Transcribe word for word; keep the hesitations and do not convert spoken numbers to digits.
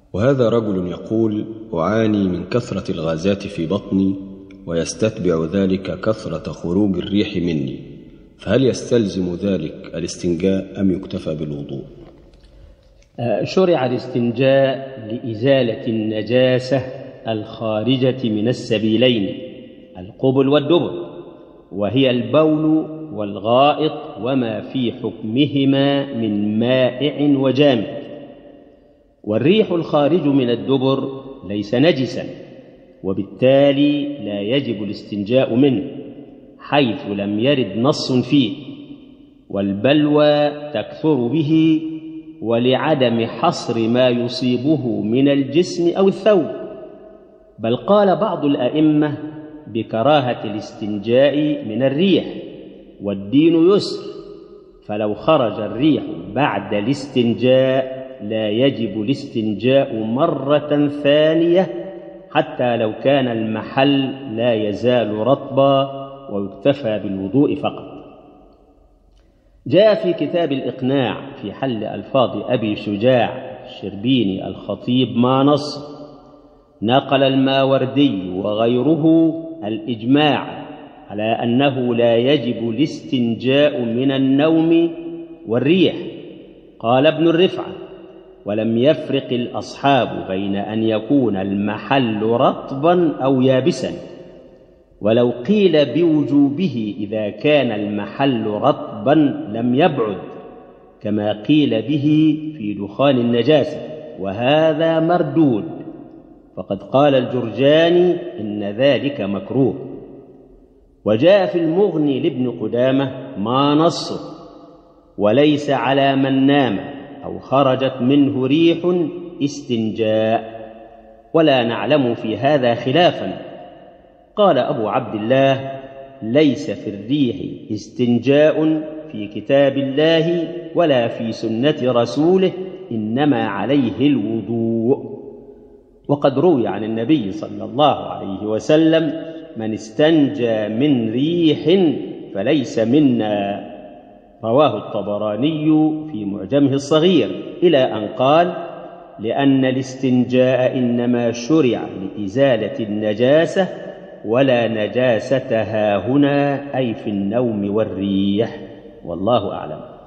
وهذا رجل يقول: أعاني من كثرة الغازات في بطني، ويستتبع ذلك كثرة خروج الريح مني، فهل يستلزم ذلك الاستنجاء أم يكتفى بالوضوء؟ شرع الاستنجاء لإزالة النجاسة الخارجة من السبيلين القبل والدبر، وهي البول والغائط وما في حكمهما من مائع وجامد. والريح الخارج من الدبر ليس نجسا، وبالتالي لا يجب الاستنجاء منه حيث لم يرد نص فيه، والبلوى تكثر به ولعدم حصر ما يصيبه من الجسم أو الثوب. بل قال بعض الأئمة بكراهة الاستنجاء من الريح، والدين يسر، فلو خرج الريح بعد الاستنجاء لا يجب الاستنجاء مرة ثانية حتى لو كان المحل لا يزال رطبا، ويكتفى بالوضوء فقط. جاء في كتاب الإقناع في حل ألفاظ أبي شجاع الشربيني الخطيب ما نص، نقل الماوردي وغيره الإجماع على أنه لا يجب الاستنجاء من النوم والريح. قال ابن الرفعة: ولم يفرق الأصحاب بين أن يكون المحل رطبا أو يابسا، ولو قيل بوجوبه إذا كان المحل رطبا لم يبعد، كما قيل به في دخان النجاسة، وهذا مردود، فقد قال الجرجاني إن ذلك مكروه. وجاء في المغني لابن قدامة ما نصه: وليس على من نام أو خرجت منه ريح استنجاء، ولا نعلم في هذا خلافا. قال أبو عبد الله: ليس في الريح استنجاء في كتاب الله ولا في سنة رسوله، إنما عليه الوضوء. وقد روي عن النبي صلى الله عليه وسلم: من استنجى من ريح فليس منا، رواه الطبراني في معجمه الصغير، إلى أن قال: لأن الاستنجاء إنما شرع لإزالة النجاسة، ولا نجاستها هنا أي في النوم والريح، والله أعلم.